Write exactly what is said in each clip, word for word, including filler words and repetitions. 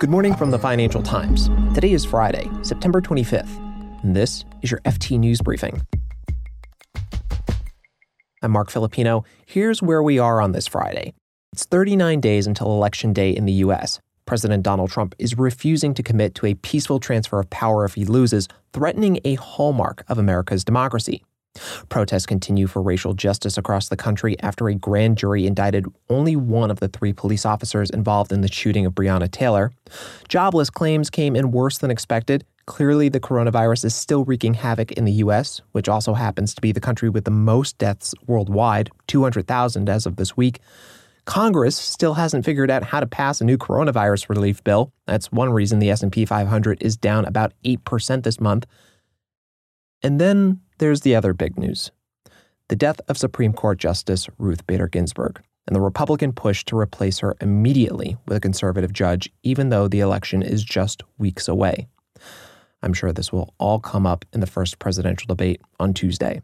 Good morning from the Financial Times. Today is Friday, September twenty-fifth, and this is your F T News Briefing. I'm Mark Filipino. Here's where we are on this Friday. It's thirty-nine days until Election Day in the U S. President Donald Trump is refusing to commit to a peaceful transfer of power if he loses, threatening a hallmark of America's democracy. Protests continue for racial justice across the country after a grand jury indicted only one of the three police officers involved in the shooting of Breonna Taylor. Jobless claims came in worse than expected. Clearly, the coronavirus is still wreaking havoc in the U S, which also happens to be the country with the most deaths worldwide, two hundred thousand as of this week. Congress still hasn't figured out how to pass a new coronavirus relief bill. That's one reason the S and P five hundred is down about eight percent this month. And then there's the other big news. The death of Supreme Court Justice Ruth Bader Ginsburg and the Republican push to replace her immediately with a conservative judge, even though the election is just weeks away. I'm sure this will all come up in the first presidential debate on Tuesday.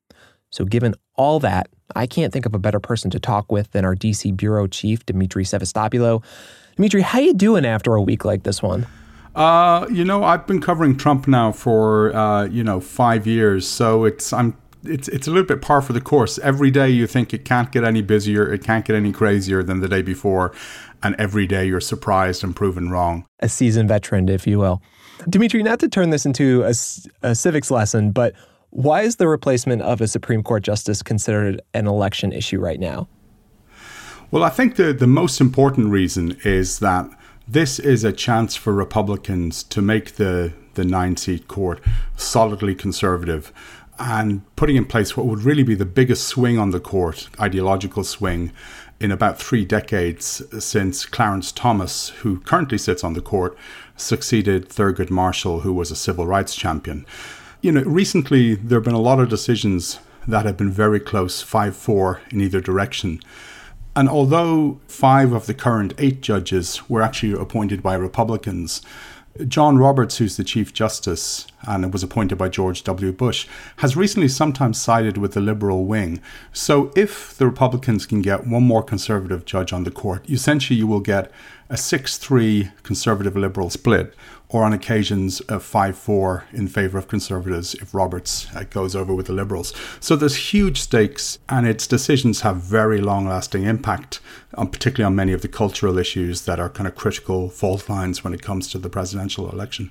So given all that, I can't think of a better person to talk with than our D C bureau chief, Dimitri Sevastopoulos. Dimitri, how you doing after a week like this one? Uh, you know, I've been covering Trump now for, uh, you know, five years. So it's I'm it's it's a little bit par for the course. Every day you think it can't get any busier, it can't get any crazier than the day before. And every day you're surprised and proven wrong. A seasoned veteran, if you will. Dimitri, not to turn this into a, a civics lesson, but why is the replacement of a Supreme Court justice considered an election issue right now? Well, I think the, the most important reason is that this is a chance for Republicans to make the, the nine-seat court solidly conservative and putting in place what would really be the biggest swing on the court, ideological swing, in about three decades since Clarence Thomas, who currently sits on the court, succeeded Thurgood Marshall, who was a civil rights champion. You know, recently there have been a lot of decisions that have been very close, five four in either direction. And although five of the current eight judges were actually appointed by Republicans, John Roberts, who's the Chief Justice and was appointed by George W. Bush, has recently sometimes sided with the liberal wing. So if the Republicans can get one more conservative judge on the court, essentially you will get a six three conservative-liberal split, or on occasions a five four in favor of conservatives if Roberts uh, goes over with the liberals. So there's huge stakes, and its decisions have very long-lasting impact, um, particularly on many of the cultural issues that are kind of critical fault lines when it comes to the presidential election.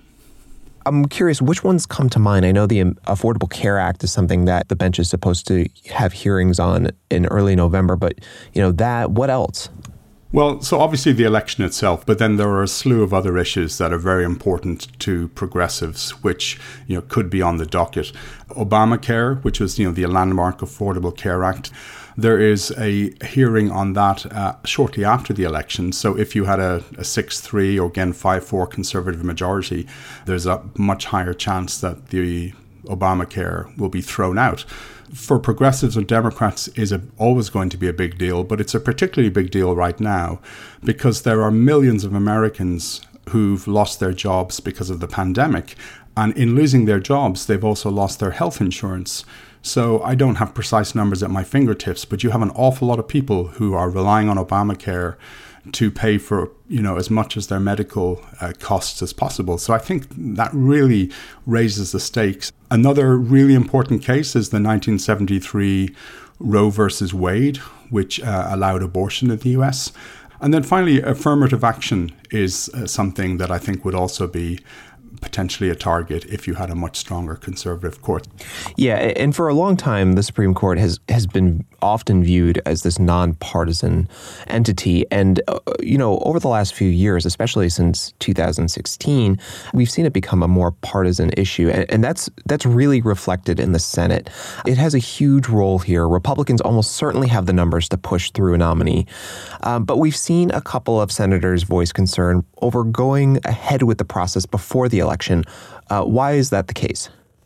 I'm curious, which ones come to mind? I know the Affordable Care Act is something that the bench is supposed to have hearings on in early November, but you know that, what else? Well, so obviously the election itself, but then there are a slew of other issues that are very important to progressives, which, you know, could be on the docket. Obamacare, which was, you know, the landmark Affordable Care Act. There is a hearing on that uh, shortly after the election. So if you had a, a six three or again five four conservative majority, there's a much higher chance that the Obamacare will be thrown out. For progressives and Democrats is a, always going to be a big deal, but it's a particularly big deal right now because there are millions of Americans who've lost their jobs because of the pandemic. And in losing their jobs, they've also lost their health insurance. So I don't have precise numbers at my fingertips, but you have an awful lot of people who are relying on Obamacare to pay for, you know, as much as their medical uh, costs as possible. So I think that really raises the stakes. Another really important case is the nineteen seventy-three Roe versus Wade, which uh, allowed abortion in the U S. And then finally, affirmative action is uh, something that I think would also be potentially a target if you had a much stronger conservative court. Yeah, and for a long time, the Supreme Court has, has been often viewed as this nonpartisan entity. And, uh, you know, over the last few years, especially since two thousand sixteen, we've seen it become a more partisan issue. And, and that's that's really reflected in the Senate. It has a huge role here. Republicans almost certainly have the numbers to push through a nominee. Um, but we've seen a couple of senators voice concern over going ahead with the process before the election. Uh, why is that the case?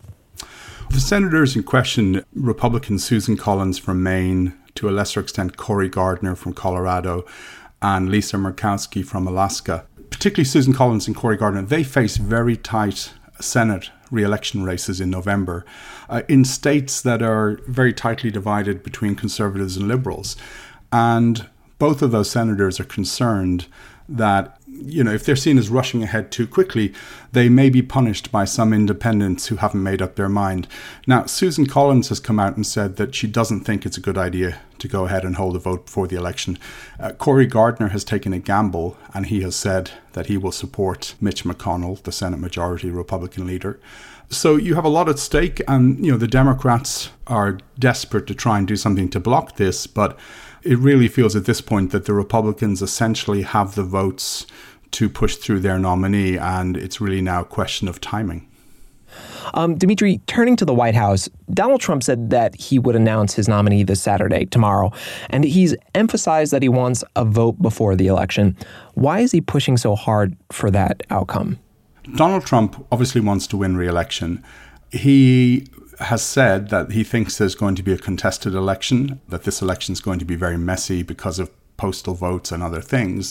The senators in question, Republican Susan Collins from Maine, to a lesser extent Cory Gardner from Colorado, and Lisa Murkowski from Alaska, particularly Susan Collins and Cory Gardner, they face very tight Senate re-election races in November uh, in states that are very tightly divided between conservatives and liberals. And both of those senators are concerned that you know, if they're seen as rushing ahead too quickly, they may be punished by some independents who haven't made up their mind. Now, Susan Collins has come out and said that she doesn't think it's a good idea to go ahead and hold a vote before the election. Uh, Cory Gardner has taken a gamble, and he has said that he will support Mitch McConnell, the Senate Majority Republican leader. So you have a lot at stake, and, you know, the Democrats are desperate to try and do something to block this, but it really feels at this point that the Republicans essentially have the votes to push through their nominee, and it's really now a question of timing. Um, Dimitri, turning to the White House, Donald Trump said that he would announce his nominee this Saturday, tomorrow, and he's emphasized that he wants a vote before the election. Why is he pushing so hard for that outcome? Donald Trump obviously wants to win re-election. He has said that he thinks there's going to be a contested election, that this election is going to be very messy because of postal votes and other things.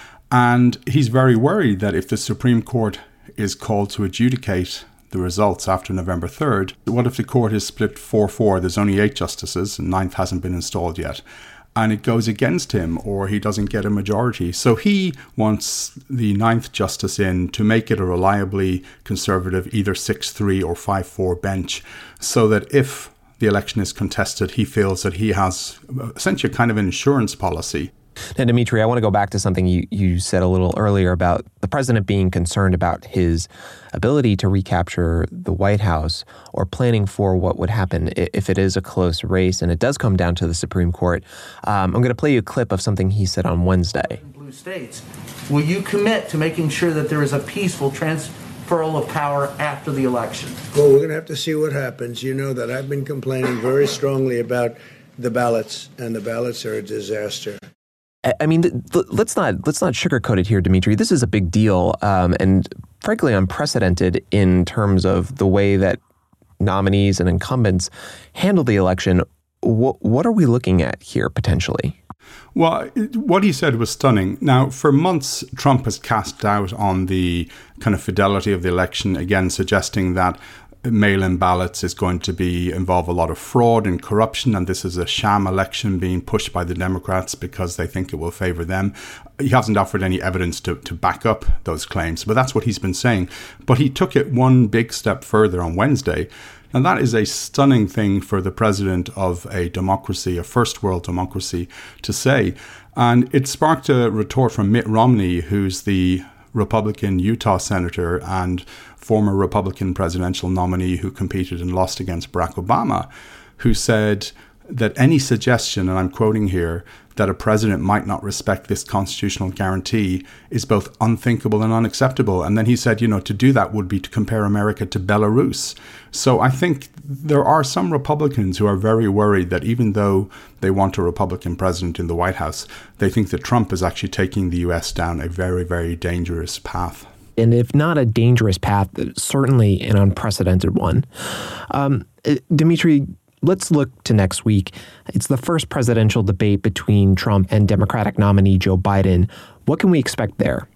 And he's very worried that if the Supreme Court is called to adjudicate the results after November third, what if the court is split four four? There's only eight justices and ninth hasn't been installed yet. And it goes against him, or he doesn't get a majority. So he wants the ninth justice in to make it a reliably conservative, either six three or five four bench, so that if the election is contested, he feels that he has essentially kind of an insurance policy. Now, Dimitri, I want to go back to something you, you said a little earlier about the president being concerned about his ability to recapture the White House, or planning for what would happen if it is a close race and it does come down to the Supreme Court. Um, I'm going to play you a clip of something he said on Wednesday. Blue states, will you commit to making sure that there is a peaceful transferal of power after the election? Well, we're going to have to see what happens. You know that I've been complaining very strongly about the ballots, and the ballots are a disaster. I mean, let's not let's not sugarcoat it here, Dimitri. This is a big deal, um, and frankly unprecedented in terms of the way that nominees and incumbents handle the election. What, what are we looking at here potentially? Well, what he said was stunning. Now, for months, Trump has cast doubt on the kind of fidelity of the election, again, suggesting that mail-in ballots is going to be involve a lot of fraud and corruption, and this is a sham election being pushed by the Democrats because they think it will favor them. He hasn't offered any evidence to, to back up those claims, but that's what he's been saying. But he took it one big step further on Wednesday, and that is a stunning thing for the president of a democracy, a first world democracy, to say. And it sparked a retort from Mitt Romney, who's the Republican Utah senator and former Republican presidential nominee who competed and lost against Barack Obama, who said that any suggestion, and I'm quoting here, that a president might not respect this constitutional guarantee is both unthinkable and unacceptable. And then he said, you know, to do that would be to compare America to Belarus. So I think there are some Republicans who are very worried that even though they want a Republican president in the White House, they think that Trump is actually taking the U S down a very, very dangerous path. And if not a dangerous path, certainly an unprecedented one. Um, Dimitri, let's look to next week. It's the first presidential debate between Trump and Democratic nominee Joe Biden. What can we expect there?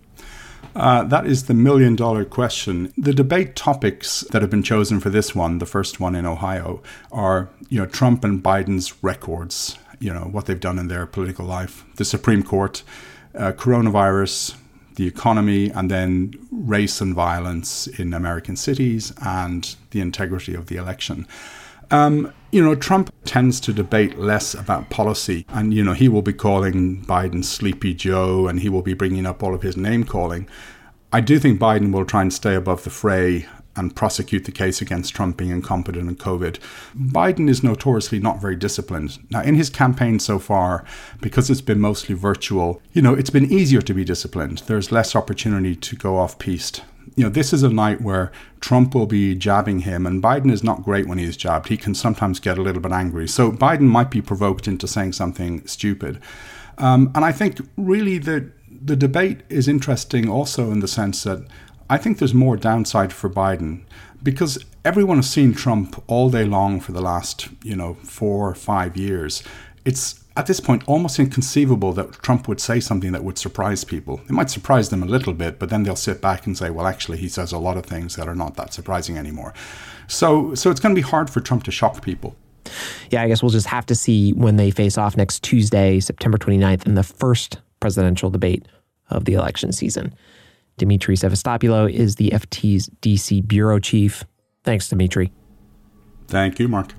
Uh, that is the million dollar question. The debate topics that have been chosen for this one, the first one in Ohio, are, you know, Trump and Biden's records, you know, what they've done in their political life, the Supreme Court, uh, coronavirus, the economy, and then race and violence in American cities, and the integrity of the election. Um, you know, Trump tends to debate less about policy, and, you know, he will be calling Biden Sleepy Joe, and he will be bringing up all of his name calling. I do think Biden will try and stay above the fray and prosecute the case against Trump being incompetent in COVID. Biden is notoriously not very disciplined. Now, in his campaign so far, because it's been mostly virtual, you know, it's been easier to be disciplined. There's less opportunity to go off-piste. You know, this is a night where Trump will be jabbing him, and Biden is not great when he is jabbed. He can sometimes get a little bit angry. So Biden might be provoked into saying something stupid. Um, and I think really the, the debate is interesting also in the sense that I think there's more downside for Biden, because everyone has seen Trump all day long for the last, you know, four or five years. It's at this point almost inconceivable that Trump would say something that would surprise people. It might surprise them a little bit, but then they'll sit back and say, well, actually, he says a lot of things that are not that surprising anymore. So, so it's going to be hard for Trump to shock people. Yeah, I guess we'll just have to see when they face off next Tuesday, September twenty-ninth, in the first presidential debate of the election season. Dimitri Sevastopoulos is the F T's D C bureau chief. Thanks, Dimitri. Thank you, Mark.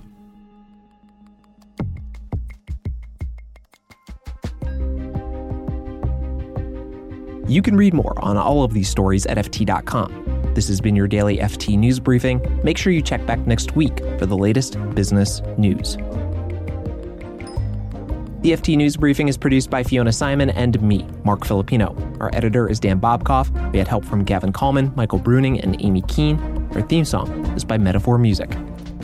You can read more on all of these stories at F T dot com. This has been your daily F T News Briefing. Make sure you check back next week for the latest business news. The F T News Briefing is produced by Fiona Simon and me, Mark Filipino. Our editor is Dan Bobkoff. We had help from Gavin Kallman, Michael Bruning, and Amy Keene. Our theme song is by Metaphor Music.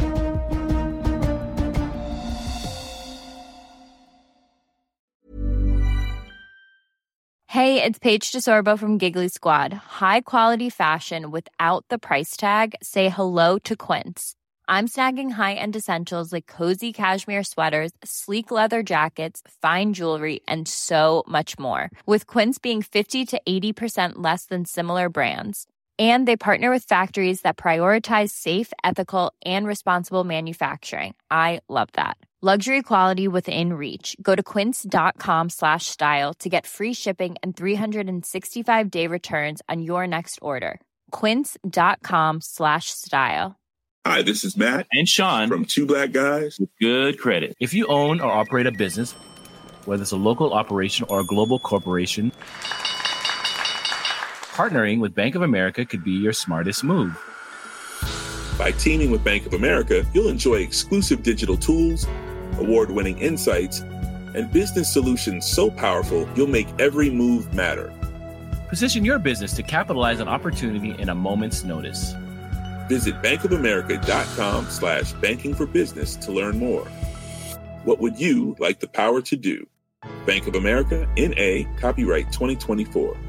Hey, it's Paige DeSorbo from Giggly Squad. High quality fashion without the price tag. Say hello to Quince. I'm snagging high-end essentials like cozy cashmere sweaters, sleek leather jackets, fine jewelry, and so much more. With Quince being fifty to eighty percent less than similar brands. And they partner with factories that prioritize safe, ethical, and responsible manufacturing. I love that. Luxury quality within reach. Go to quince.com slash style to get free shipping and three sixty-five day returns on your next order. Quince.com slash style. Hi, this is Matt and Sean from Two Black Guys with Good Credit. If you own or operate a business, whether it's a local operation or a global corporation, partnering with Bank of America could be your smartest move. By teaming with Bank of America, you'll enjoy exclusive digital tools, award-winning insights, and business solutions so powerful you'll make every move matter. Position your business to capitalize on opportunity in a moment's notice. Visit bankofamerica.com slash banking for business to learn more. What would you like the power to do? Bank of America, N A, copyright twenty twenty-four.